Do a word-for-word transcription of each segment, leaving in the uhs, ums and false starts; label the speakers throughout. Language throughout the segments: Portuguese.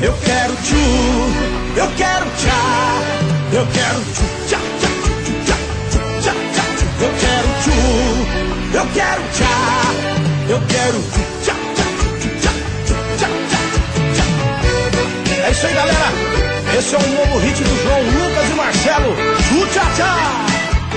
Speaker 1: eu quero tchu, eu quero tchá, eu quero tchu, tchá, tchá, tchu, tchá, tchá, tchá, tchu. Eu quero tchu, eu quero tchá, eu quero tchu, tchá, tchá, tchu, tchá, tchu, tchá, tchá, tchá. É isso aí, galera. Esse é o novo hit do João Lucas e Marcelo, tchu, tchá, tchá.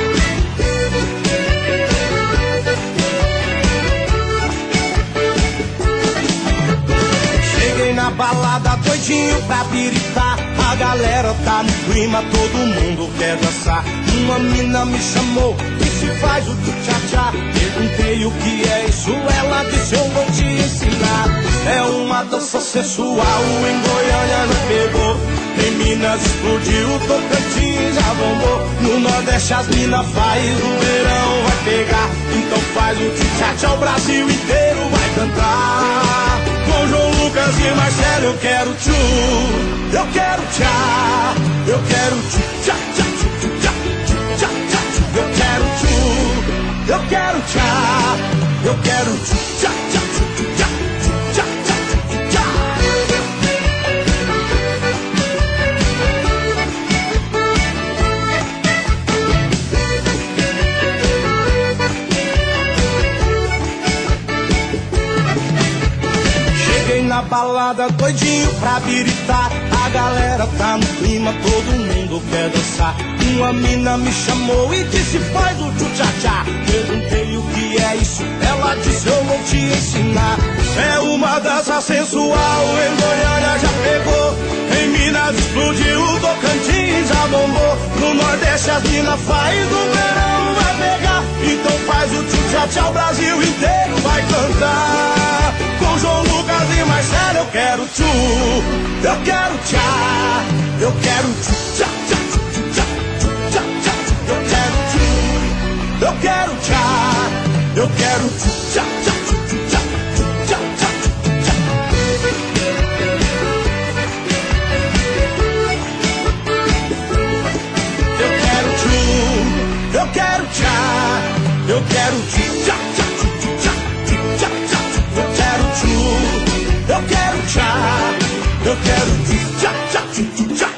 Speaker 1: Na balada doidinho pra piritar, a galera tá no clima, todo mundo quer dançar. Uma mina me chamou e se faz o tchá-tchá. Perguntei o que é isso, ela disse eu vou te ensinar. É uma dança sensual, em Goiânia não pegou. Em Minas explodiu, Tocantins já bombou. No Nordeste as minas faz, no verão vai pegar. Então faz o tchá-tchá, o Brasil inteiro vai cantar. Com João Lucas e Marcelo eu quero tchu, eu quero tchá, eu quero tchu, tchá, tchá, tchu, tchá, tchu, tchá, tchá, tchu. Eu quero tchu, eu quero tchá, eu quero tchu, tchá, tchá, tchu, tchá, tchu, tchá, tchá, tchu, tchá. Na balada doidinho pra biritar, a galera tá no clima, todo mundo quer dançar. Uma mina me chamou e disse faz o tchu-tchá-tchá. Perguntei o que é isso, ela disse eu vou te ensinar. É uma dança sensual, em Goiânia já pegou. Em Minas explodiu, Tocantins já bombou. No Nordeste as minas faz, no verão vai pegar. Então faz o tchu-tchá-tchá, o Brasil inteiro vai cantar. Com João Lucas e Marcelo eu quero tchu, eu quero tchá, eu quero tchu, tchá, tchá, tchu, tchá, tchu, tchá, tchá, tchu. Eu quero tchu, eu quero tchá, eu quero tchu, tchá, tchá, tchu, tchá, tchu, tchá, tchá, tchu, tchá. Eu quero tchu, eu quero tchá, eu quero tchu, tchá, tchá, tchu, tchá, tchu, tchá, tchá, tchu. Eu quero tchu, eu quero tchá, eu quero tchu, tchá, tchá, tchu, tchá.